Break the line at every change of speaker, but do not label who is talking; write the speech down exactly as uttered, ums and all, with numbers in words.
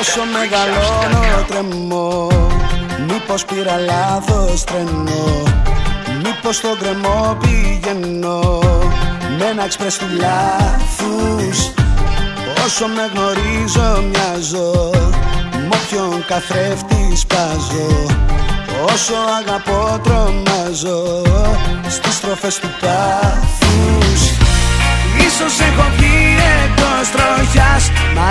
Όσο μεγαλώνω τρεμώ, μήπως πήρα λάθος τρένο, μήπως στον κρεμό πηγαίνω με ένα εξπρές του λάθους. Όσο με γνωρίζω μοιάζω, μ' όποιον καθρέφτη σπάζω. Όσο αγαπώ τρομάζω στις στροφές του πάθους. Ίσως έχω βγει εκτός τροχιάς, μα